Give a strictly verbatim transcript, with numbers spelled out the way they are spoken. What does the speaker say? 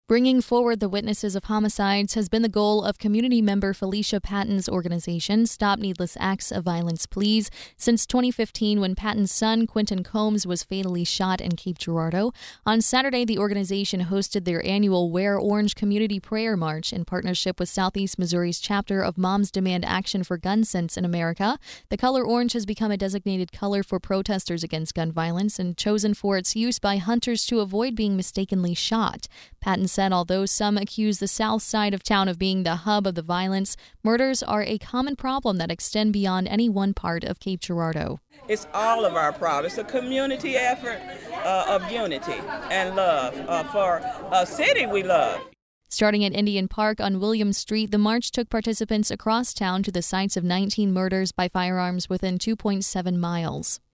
Bringing forward the witnesses of homicides has been the goal of community member Felicia Patton's organization, Stop Needless Acts of Violence Please, since twenty fifteen when Patton's son, Quentin Combs, was fatally shot in Cape Girardeau. On Saturday, the organization hosted their annual Wear Orange Community Prayer March in partnership with Southeast Missouri's chapter of Moms Demand Action for Gun Sense in America. The color orange has become a designated color for protesters against gun violence and chosen for its use by hunters to avoid being mistakenly shot. Patton said although some accuse the south side of town of being the hub of the violence, murders are a common problem that extend beyond any one part of Cape Girardeau. It's all of our problem. It's a community effort uh, of unity and love uh, for a city we love. Starting at Indian Park on Williams Street, the march took participants across town to the sites of nineteen murders by firearms within two point seven miles.